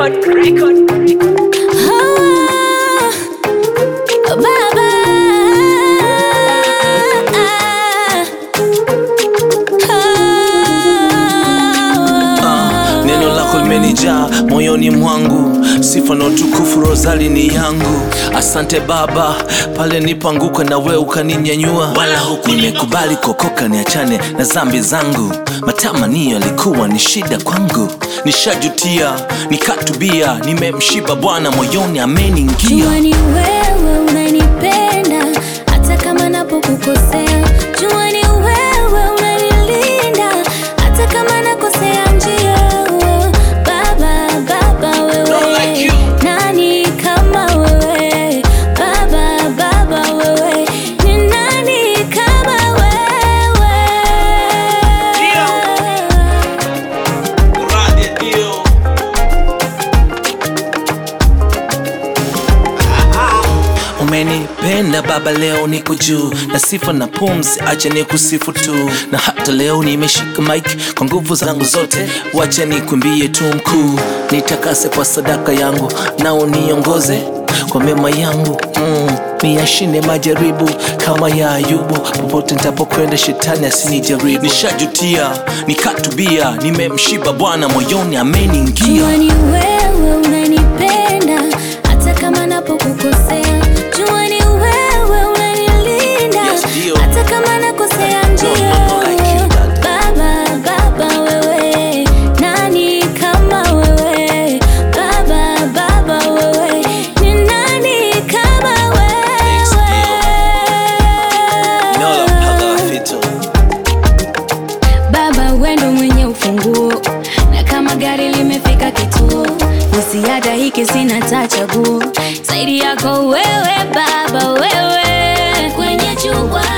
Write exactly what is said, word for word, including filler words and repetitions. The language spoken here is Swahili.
record, record, record. Oh, Baba. Ah, neno lako limenijaa moyoni mwangu, sifa na utukufu rozali ni yangu. Asante Baba, pale nipanguka na wewe ukaninyanyua, wala huku nimekubali kokoka niachane na zambi zangu. Matamanio yalikuwa ni shida kwangu, nishajutia nikatubia, nimemshiba Bwana moyoni ameniingia. Jua ni wewe unanipenda hata kama napokukosea. Jua ni wewe unanilinda hata kama nakosea njia. Baba, Baba wewe, nani kama wewe? Baba, Baba wewe, ni nani kama wewe? Umenipenda Baba, leo niko juu na sifa na pumzi, acha nikusifu tu. Na hata leo nimeshika mic kwa nguvu zangu zote, wacha nikuimbie tu mkuu. Nitakase kwa sadaka yangu na uniongoze kwa mema yangu, mm. Niyashinde majaribu kama ya Ayubu, popote nitapokwenda shetani asinijaribu. Nishajutia nikatubia, nimemshiba Bwana moyoni ameniingia. Jua ni wewe unanipenda hata kama napokukosea. Jua ni wewe unanilinda hata kama nakosea njia. Baba, Baba wewe, nani kama wewe? Baba, Baba wewe, ni nani kama wewe? Baba wewe ndo mwenye ufunguo, na kama gari limefika kituo, usiada hiki sina tachaguo zaidi yako wewe Baba wewe, kwenye chungwa